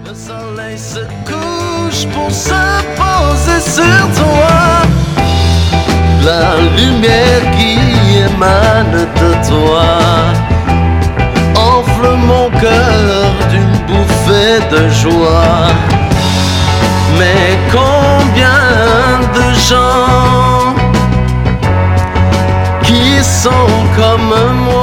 Le soleil se couche pour se poser sur toi. La lumière qui émane de toi enfle mon cœur d'une bouffée de joie. Mais combien de gens qui sont comme moi